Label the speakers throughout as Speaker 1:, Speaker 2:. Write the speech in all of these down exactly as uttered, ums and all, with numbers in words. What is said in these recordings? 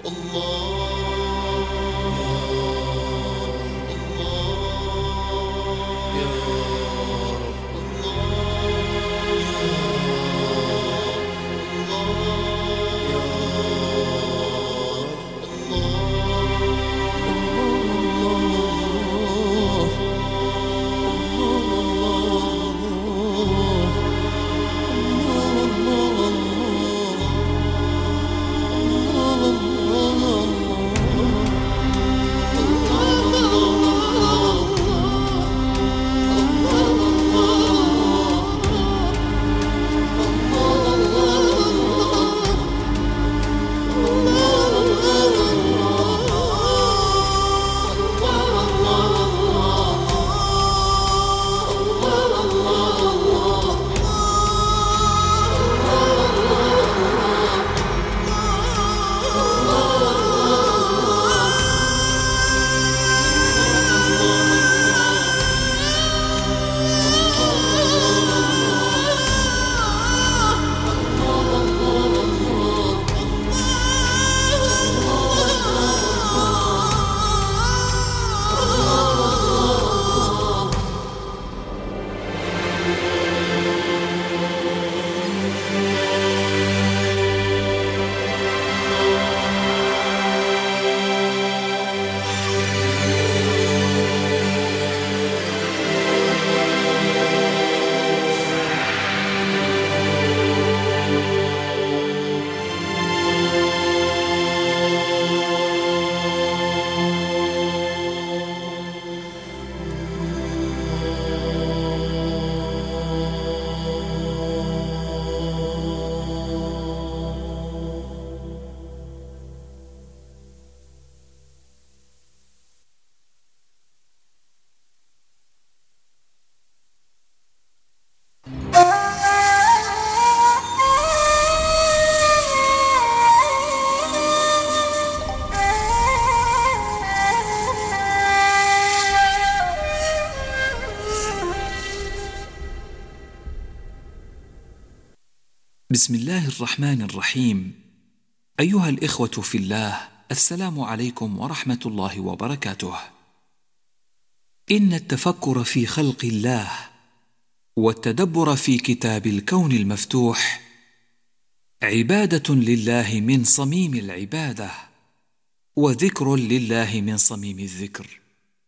Speaker 1: بسم الله الرحمن الرحيم. أيها الإخوة في الله، السلام عليكم ورحمة الله وبركاته. إن التفكر في خلق الله والتدبر في كتاب الكون المفتوح عبادة لله من صميم العبادة، وذكر لله من صميم الذكر.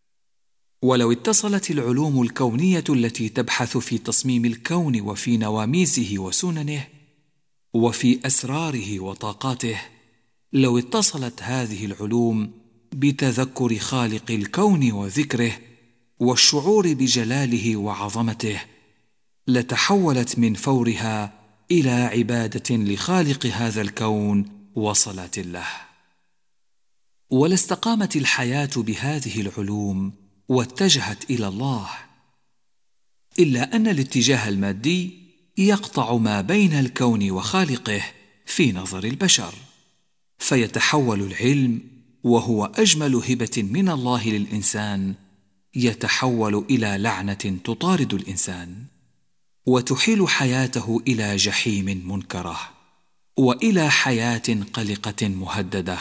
Speaker 1: ولو اتصلت العلوم الكونية التي تبحث في تصميم الكون وفي نواميسه وسننه وفي أسراره وطاقاته، لو اتصلت هذه العلوم بتذكر خالق الكون وذكره والشعور بجلاله وعظمته، لتحولت من فورها إلى عبادة لخالق هذا الكون وصلاة له. ولاستقامت الحياة بهذه العلوم واتجهت إلى الله، إلا أن الاتجاه المادي يقطع ما بين الكون وخالقه في نظر البشر، فيتحول العلم، وهو أجمل هبة من الله للإنسان، يتحول إلى لعنة تطارد الإنسان، وتحيل حياته إلى جحيم منكرة، وإلى حياة قلقة مهددة.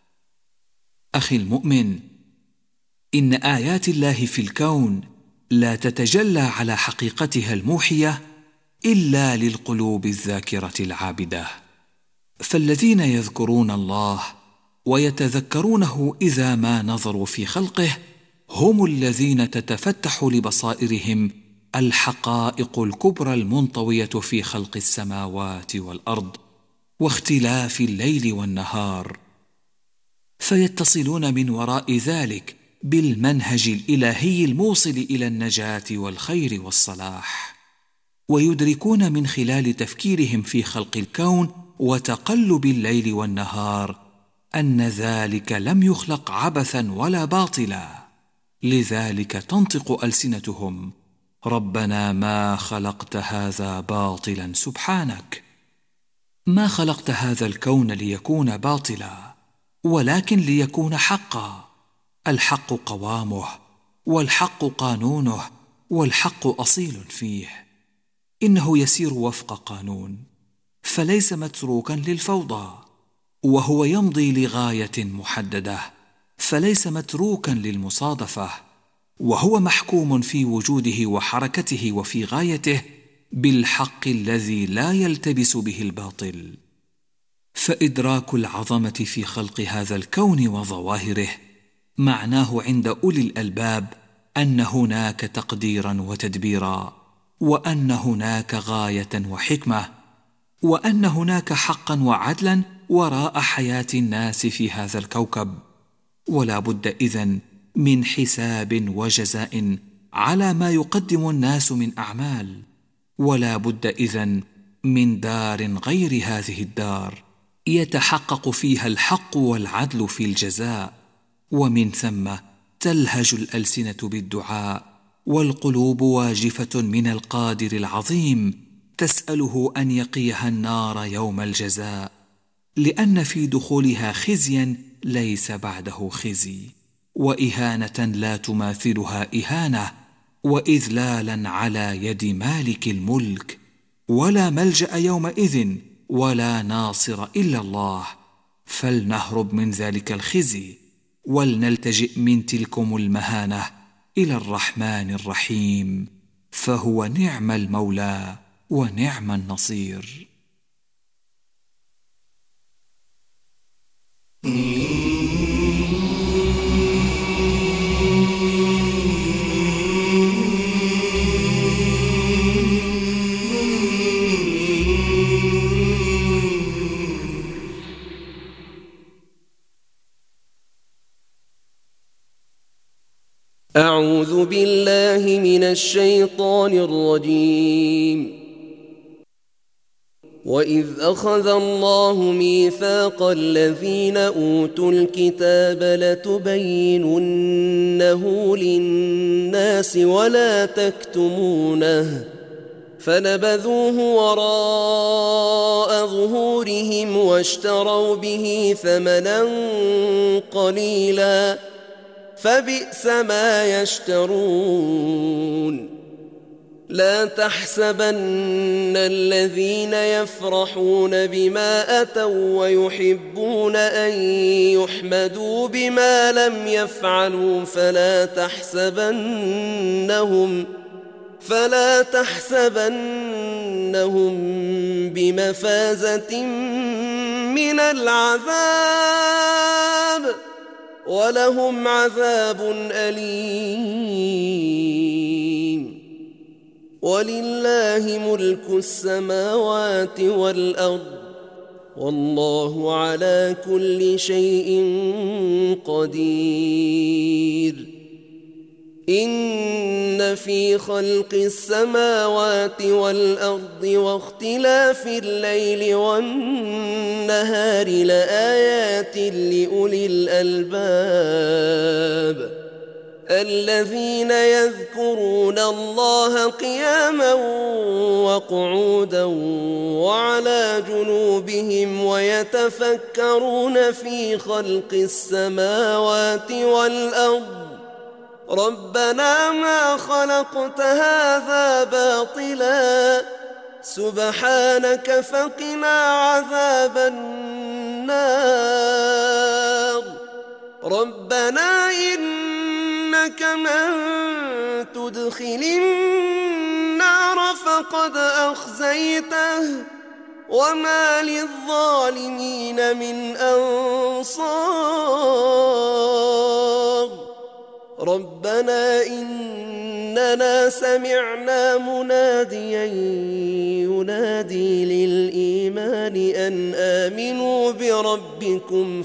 Speaker 1: أخي المؤمن، إن آيات الله في الكون لا تتجلى على حقيقتها الموحية إلا للقلوب الذاكرة العابدة. فالذين يذكرون الله ويتذكرونه إذا ما نظروا في خلقه هم الذين تتفتح لبصائرهم الحقائق الكبرى المنطوية في خلق السماوات والأرض واختلاف الليل والنهار، فيتصلون من وراء ذلك بالمنهج الإلهي الموصل إلى النجاة والخير والصلاح، ويدركون من خلال تفكيرهم في خلق الكون وتقلب الليل والنهار أن ذلك لم يخلق عبثا ولا باطلا. لذلك تنطق ألسنتهم: ربنا ما خلقت هذا باطلا سبحانك. ما خلقت هذا الكون ليكون باطلا، ولكن ليكون حقا. الحق قوامه، والحق قانونه، والحق أصيل فيه. إنه يسير وفق قانون، فليس متروكا للفوضى، وهو يمضي لغاية محددة، فليس متروكا للمصادفة، وهو محكوم في وجوده وحركته وفي غايته بالحق الذي لا يلتبس به الباطل. فإدراك العظمة في خلق هذا الكون وظواهره معناه عند أولي الألباب أن هناك تقديرا وتدبيرا، وأن هناك غاية وحكمة، وأن هناك حقا وعدلا وراء حياة الناس في هذا الكوكب. ولا بد إذن من حساب وجزاء على ما يقدم الناس من أعمال، ولا بد إذن من دار غير هذه الدار يتحقق فيها الحق والعدل في الجزاء، ومن ثم تلهج الألسنة بالدعاء، والقلوب واجفة من القادر العظيم تسأله أن يقيها النار يوم الجزاء، لأن في دخولها خزيا ليس بعده خزي، وإهانة لا تماثلها إهانة، وإذلالا على يد مالك الملك، ولا ملجأ يومئذ ولا ناصر إلا الله. فلنهرب من ذلك الخزي، ولنلتجئ من تلكم المهانة إلى الرحمن الرحيم، فهو نعم المولى ونعم النصير.
Speaker 2: أعوذ بالله من الشيطان الرجيم. وإذ أخذ الله ميثاق الذين أوتوا الكتاب لتبيننه للناس ولا تكتمونه فنبذوه وراء ظهورهم واشتروا به ثمنا قليلا فبئس ما يشترون. لا تحسبن الذين يفرحون بما أتوا ويحبون أن يحمدوا بما لم يفعلوا فلا تحسبنهم فلا تحسبنهم بمفازة من العذاب ولهم عذاب أليم. ولله ملك السماوات والأرض والله على كل شيء قدير. إن في خلق السماوات والأرض واختلاف الليل والنهار لآيات لأولي الألباب الذين يذكرون الله قياما وقعودا وعلى جنوبهم ويتفكرون في خلق السماوات والأرض ربنا ما خلقت هذا باطلا سبحانك فقنا عذاب النار. ربنا إنك من تدخل النار فقد أخزيته وما للظالمين من أنصار. ربنا إننا سمعنا مناديا ينادي للإيمان أن آمنوا بربكم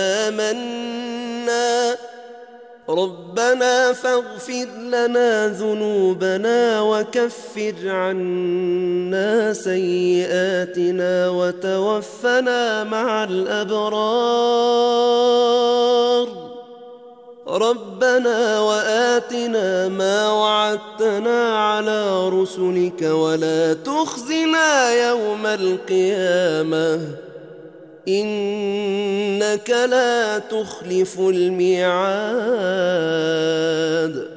Speaker 2: فآمنا ربنا فاغفر لنا ذنوبنا وكفر عنا سيئاتنا وتوفنا مع الأبرار. ربنا وآتنا ما وعدتنا على رسلك ولا تخزنا يوم القيامة إنك لا تخلف الميعاد.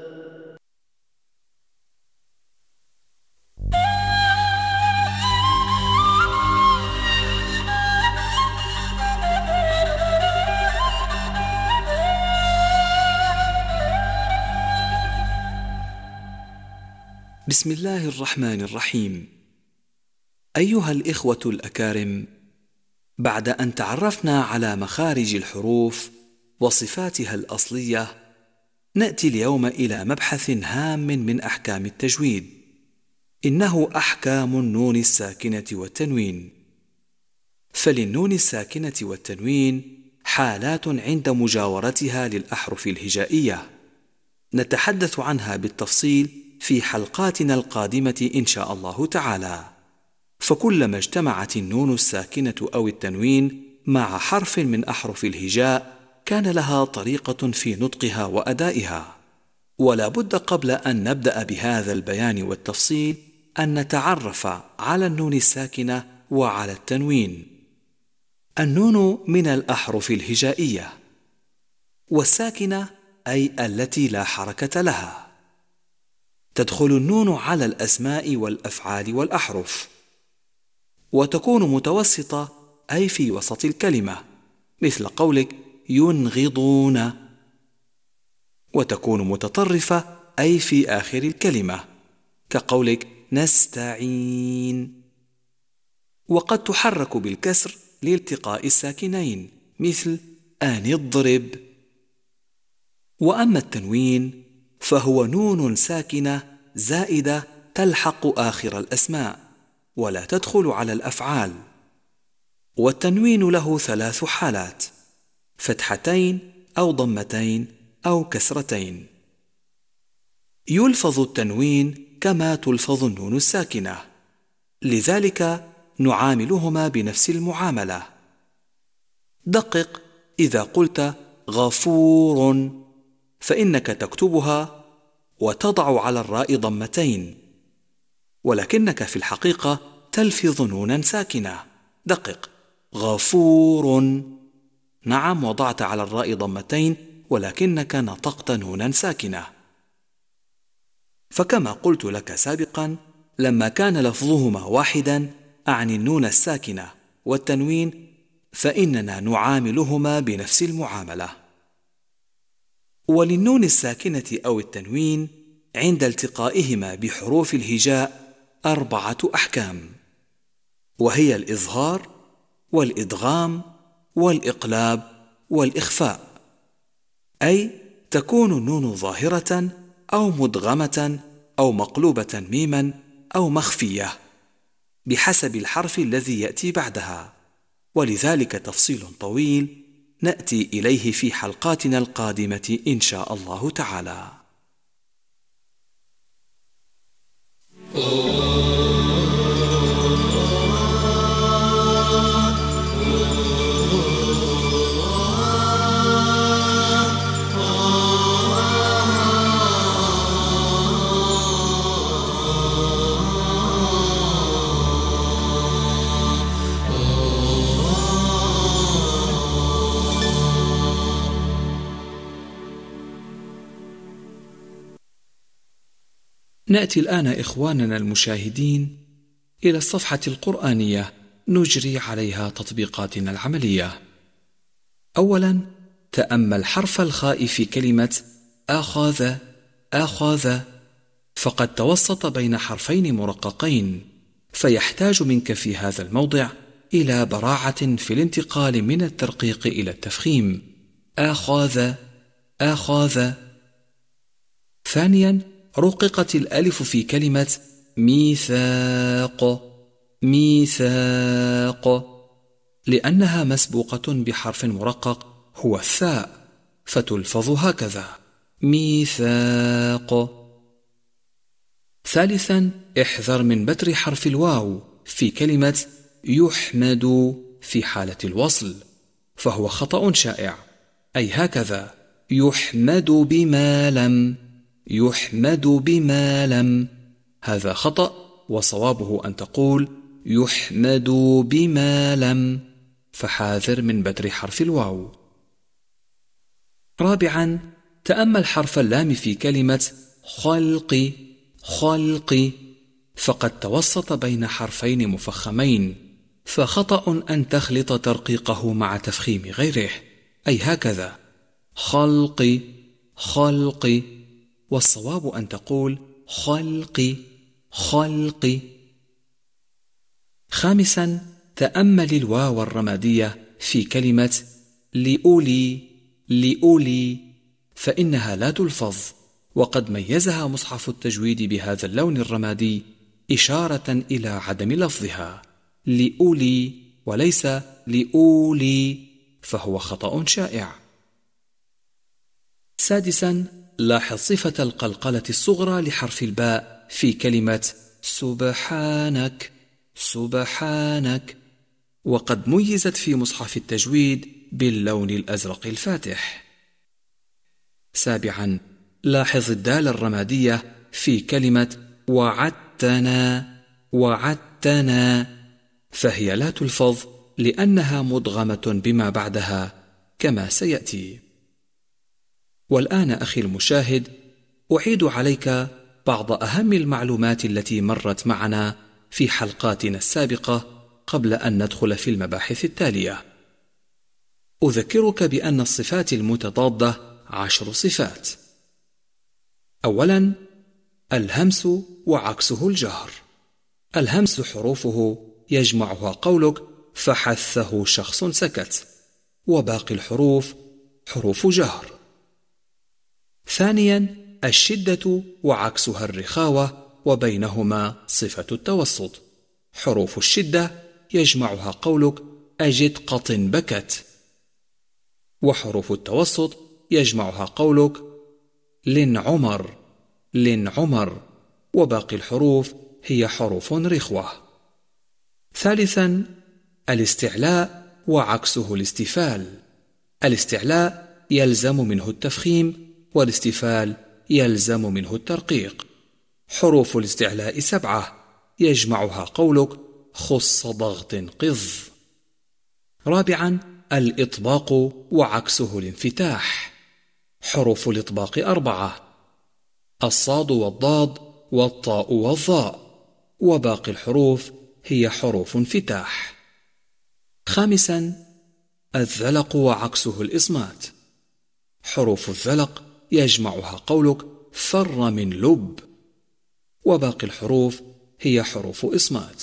Speaker 1: بسم الله الرحمن الرحيم. أيها الإخوة الأكارم، بعد أن تعرفنا على مخارج الحروف وصفاتها الأصلية، نأتي اليوم إلى مبحث هام من أحكام التجويد، إنه أحكام النون الساكنة والتنوين. فللنون الساكنة والتنوين حالات عند مجاورتها للأحرف الهجائية، نتحدث عنها بالتفصيل في حلقاتنا القادمة إن شاء الله تعالى. فكلما اجتمعت النون الساكنة أو التنوين مع حرف من أحرف الهجاء كان لها طريقة في نطقها وأدائها. ولا بد قبل أن نبدأ بهذا البيان والتفصيل أن نتعرف على النون الساكنة وعلى التنوين. النون من الأحرف الهجائية، والساكنة أي التي لا حركة لها. تدخل النون على الأسماء والأفعال والأحرف، وتكون متوسطة أي في وسط الكلمة، مثل قولك ينغضون، وتكون متطرفة أي في آخر الكلمة، كقولك نستعين. وقد تحرك بالكسر لالتقاء الساكنين، مثل أن اضرب. وأما التنوين فهو نون ساكنة زائدة تلحق آخر الأسماء ولا تدخل على الأفعال. والتنوين له ثلاث حالات: فتحتين أو ضمتين أو كسرتين. يلفظ التنوين كما تلفظ النون الساكنة، لذلك نعاملهما بنفس المعاملة. دقق إذا قلت غفور، فإنك تكتبها وتضع على الراء ضمتين، ولكنك في الحقيقة تلفظ نونا ساكنة. دقق غفور، نعم وضعت على الراء ضمتين ولكنك نطقت نونا ساكنة. فكما قلت لك سابقا، لما كان لفظهما واحدا أعني النون الساكنة والتنوين، فإننا نعاملهما بنفس المعاملة. وللنون الساكنة أو التنوين عند التقائهما بحروف الهجاء أربعة أحكام، وهي الإظهار والإدغام والإقلاب والإخفاء. أي تكون النون ظاهرة أو مدغمة أو مقلوبة ميما أو مخفية بحسب الحرف الذي يأتي بعدها، ولذلك تفصيل طويل نأتي إليه في حلقاتنا القادمة إن شاء الله تعالى. نأتي الآن إخواننا المشاهدين إلى الصفحة القرآنية نجري عليها تطبيقاتنا العملية. أولا، تأمل حرف الخاء في كلمة أخذ أخذ، فقد توسط بين حرفين مرققين، فيحتاج منك في هذا الموضع إلى براعة في الانتقال من الترقيق إلى التفخيم. أخذ أخذ. ثانيا، رققت الألف في كلمة ميثاق ميثاق لأنها مسبوقة بحرف مرقق هو الثاء، فتلفظ هكذا ميثاق. ثالثا، احذر من بتر حرف الواو في كلمة يحمد في حالة الوصل، فهو خطأ شائع، أي هكذا يحمد بما لم يحمد بما لم، هذا خطأ، وصوابه أن تقول يحمد بما لم، فحاذر من بتر حرف الواو. رابعا، تأمل حرف اللام في كلمة خلق خلق، فقد توسط بين حرفين مفخمين، فخطأ أن تخلط ترقيقه مع تفخيم غيره، أي هكذا خلق خلق، والصواب أن تقول خلق خلق. خامسا تأمل الواو الرمادية في كلمة لأولي لأولي، فإنها لا تلفظ، وقد ميزها مصحف التجويد بهذا اللون الرمادي إشارة إلى عدم لفظها لأولي وليس لأولي، فهو خطأ شائع. سادسا لاحظ صفة القلقلة الصغرى لحرف الباء في كلمة سبحانك سبحانك، وقد ميزت في مصحف التجويد باللون الأزرق الفاتح. سابعا لاحظ الدال الرمادية في كلمة وعدتنا وعدتنا، فهي لا تلفظ لأنها مدغمة بما بعدها كما سيأتي. والآن أخي المشاهد أعيد عليك بعض أهم المعلومات التي مرت معنا في حلقاتنا السابقة قبل أن ندخل في المباحث التالية. أذكرك بأن الصفات المتضادة عشر صفات. أولا الهمس وعكسه الجهر. الهمس حروفه يجمعها قولك فحثه شخص سكت، وباقي الحروف حروف جهر. ثانيا الشدة وعكسها الرخاوة، وبينهما صفة التوسط. حروف الشدة يجمعها قولك أجد قط بكت، وحروف التوسط يجمعها قولك لن عمر لن عمر، وباقي الحروف هي حروف رخوة. ثالثا الاستعلاء وعكسه الاستفال. الاستعلاء يلزم منه التفخيم، والاستفال يلزم منه الترقيق. حروف الاستعلاء سبعة يجمعها قولك خص ضغط قض. رابعا الإطباق وعكسه الانفتاح. حروف الإطباق أربعة: الصاد والضاد والطاء والظاء، وباقي الحروف هي حروف انفتاح. خامسا الذلق وعكسه الإصمات. حروف الذلق يجمعها قولك فر من لب، وباقي الحروف هي حروف إصمات.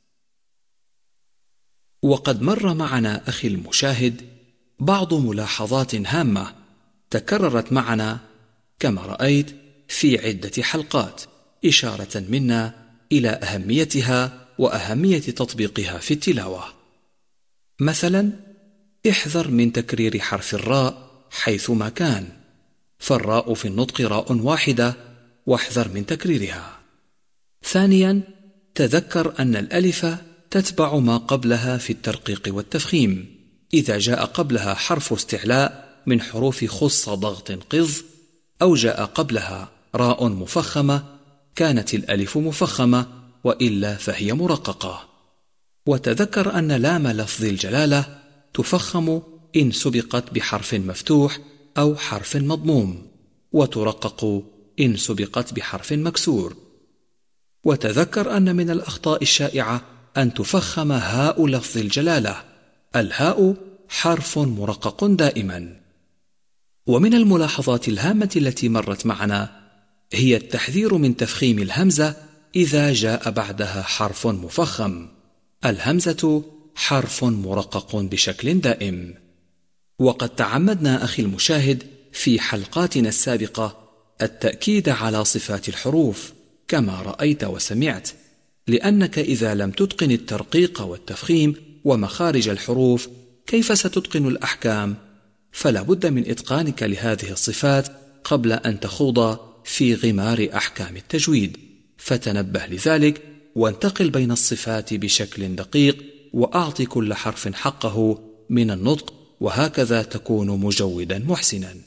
Speaker 1: وقد مر معنا أخي المشاهد بعض ملاحظات هامة تكررت معنا كما رأيت في عدة حلقات، إشارة منا إلى أهميتها وأهمية تطبيقها في التلاوة. مثلا احذر من تكرير حرف الراء حيثما كان، فالراء في النطق راء واحدة، واحذر من تكريرها. ثانيا تذكر أن الألف تتبع ما قبلها في الترقيق والتفخيم. إذا جاء قبلها حرف استعلاء من حروف خص ضغط قض، أو جاء قبلها راء مفخمة، كانت الألف مفخمة، وإلا فهي مرققة. وتذكر أن لام لفظ الجلالة تفخم إن سبقت بحرف مفتوح أو حرف مضموم، وترقق إن سبقت بحرف مكسور. وتذكر أن من الأخطاء الشائعة أن تفخم هاء لفظ الجلالة. الهاء حرف مرقق دائما. ومن الملاحظات الهامة التي مرت معنا هي التحذير من تفخيم الهمزة إذا جاء بعدها حرف مفخم. الهمزة حرف مرقق بشكل دائم. وقد تعمدنا أخي المشاهد في حلقاتنا السابقة التأكيد على صفات الحروف كما رأيت وسمعت، لأنك إذا لم تتقن الترقيق والتفخيم ومخارج الحروف كيف ستتقن الأحكام؟ فلا بد من إتقانك لهذه الصفات قبل أن تخوض في غمار أحكام التجويد، فتنبه لذلك وانتقل بين الصفات بشكل دقيق، وأعط كل حرف حقه من النطق، وهكذا تكون مجودا محسنا.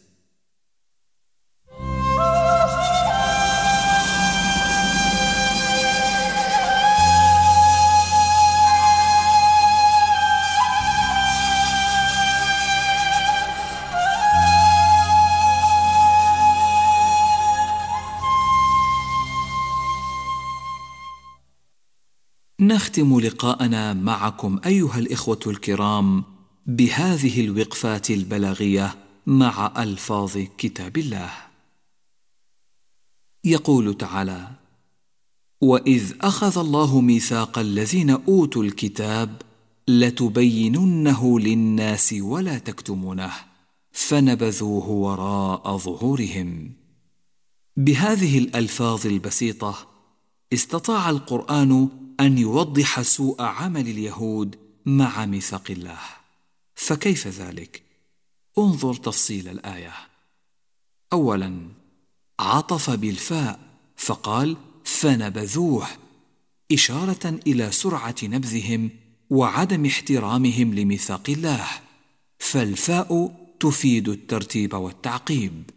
Speaker 1: نختم لقاءنا معكم أيها الإخوة الكرام بهذه الوقفات البلاغية مع ألفاظ كتاب الله. يقول تعالى: وإذ أخذ الله ميثاق الذين أوتوا الكتاب لتبيننه للناس ولا تكتمونه فنبذوه وراء ظهورهم. بهذه الألفاظ البسيطة استطاع القرآن أن يوضح سوء عمل اليهود مع ميثاق الله. فكيف ذلك؟ انظر تفصيل الآية. أولا، عطف بالفاء فقال فنبذوه، إشارة إلى سرعة نبذهم وعدم احترامهم لميثاق الله، فالفاء تفيد الترتيب والتعقيب.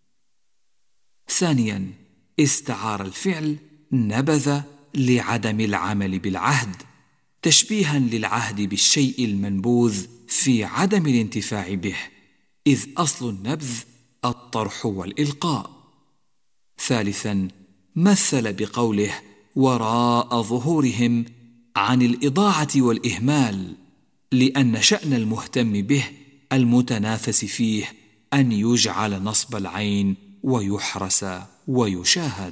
Speaker 1: ثانيا، استعار الفعل نبذ لعدم العمل بالعهد، تشبيها للعهد بالشيء المنبوذ في عدم الانتفاع به، إذ أصل النبذ الطرح والإلقاء. ثالثا، مثل بقوله وراء ظهورهم عن الإضاعة والإهمال، لأن شأن المهتم به المتنافس فيه أن يجعل نصب العين ويحرس ويشاهد.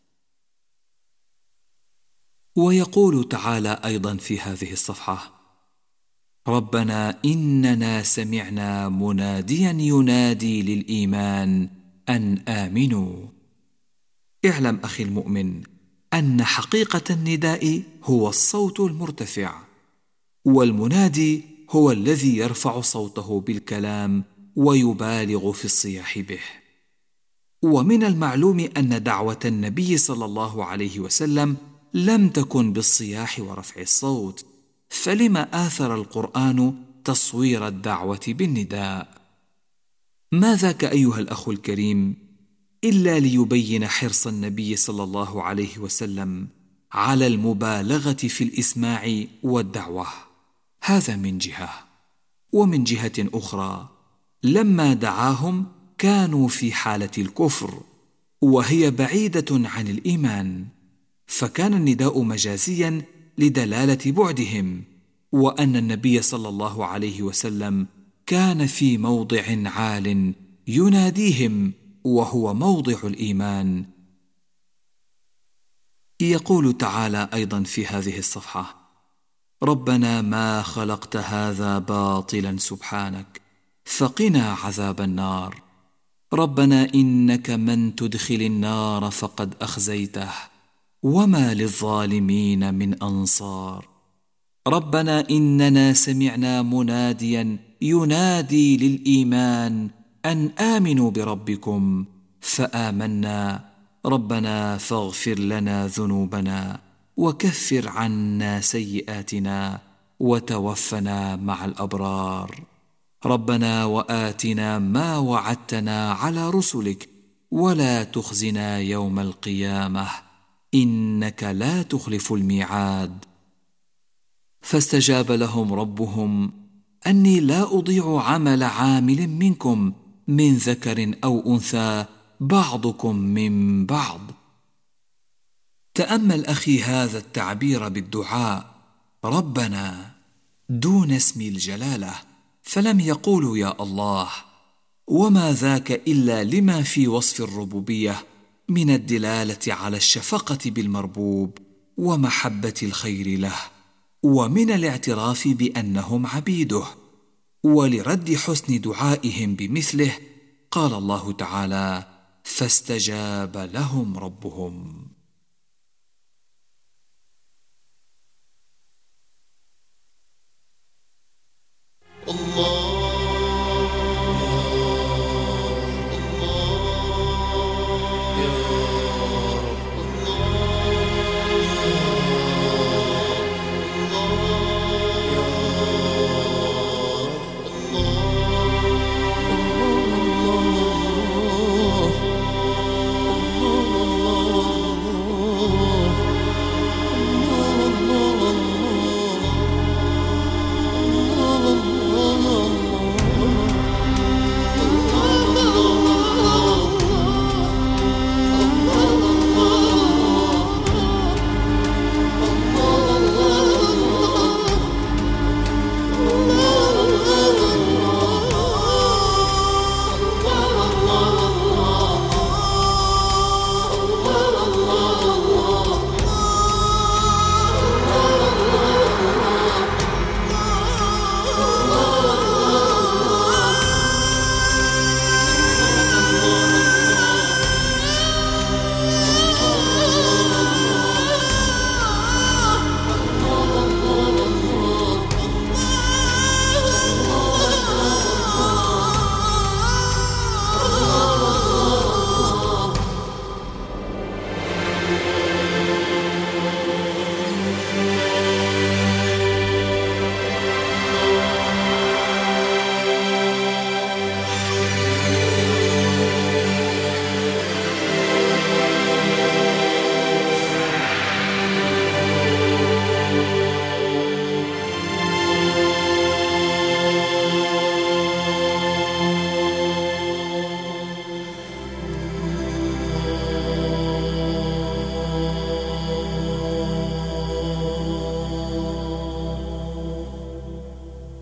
Speaker 1: ويقول تعالى أيضا في هذه الصفحة ربنا إننا سمعنا مناديا ينادي للإيمان أن آمنوا. اعلم أخي المؤمن أن حقيقة النداء هو الصوت المرتفع، والمنادي هو الذي يرفع صوته بالكلام ويبالغ في الصياح به. ومن المعلوم أن دعوة النبي صلى الله عليه وسلم لم تكن بالصياح ورفع الصوت، فلما آثر القرآن تصوير الدعوة بالنداء؟ ما ذاك أيها الأخ الكريم إلا ليبين حرص النبي صلى الله عليه وسلم على المبالغة في الإسماع والدعوة. هذا من جهة. ومن جهة أخرى لما دعاهم كانوا في حالة الكفر وهي بعيدة عن الإيمان، فكان النداء مجازيا لدلالة بعدهم، وأن النبي صلى الله عليه وسلم كان في موضع عال يناديهم وهو موضع الإيمان. يقول تعالى أيضا في هذه الصفحة ربنا ما خلقت هذا باطلا سبحانك فقنا عذاب النار ربنا إنك من تدخل النار فقد أخزيته وما للظالمين من أنصار ربنا إننا سمعنا مناديا ينادي للإيمان أن آمنوا بربكم فآمنا ربنا فاغفر لنا ذنوبنا وكفر عنا سيئاتنا وتوفنا مع الأبرار ربنا وآتنا ما وعدتنا على رسلك ولا تخزنا يوم القيامة إنك لا تخلف الميعاد فاستجاب لهم ربهم أني لا أضيع عمل عامل منكم من ذكر أو أنثى بعضكم من بعض. تأمل أخي هذا التعبير بالدعاء ربنا دون اسم الجلالة، فلم يقولوا يا الله، وما ذاك إلا لما في وصف الربوبية من الدلالة على الشفقة بالمربوب ومحبة الخير له، ومن الاعتراف بأنهم عبيده. ولرد حسن دعائهم بمثله قال الله تعالى فاستجاب لهم ربهم.
Speaker 2: الله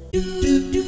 Speaker 2: do do